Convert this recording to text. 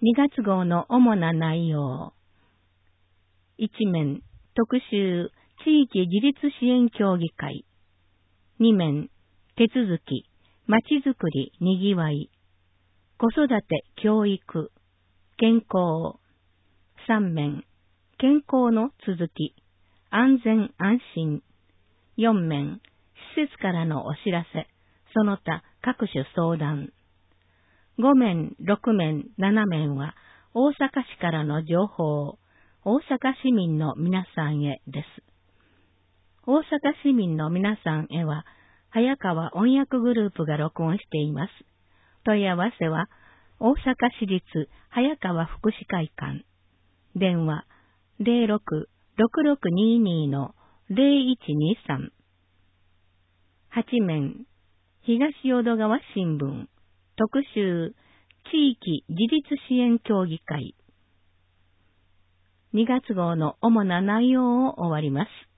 2月号の主な内容。1面、特集、地域自立支援協議会。2面、手続き、まちづくり、にぎわい。子育て、教育、健康。3面、健康の続き、安全安心。4面、施設からのお知らせ、その他各種相談。5面、6面、7面は大阪市からの情報、大阪市民の皆さんへです。大阪市民の皆さんへは、早川音訳グループが録音しています。問い合わせは、大阪市立早川福祉会館。電話、06-6622-0123。8面、東淀川新聞。特集、地域自立支援協議会。2月号の主な内容を終わります。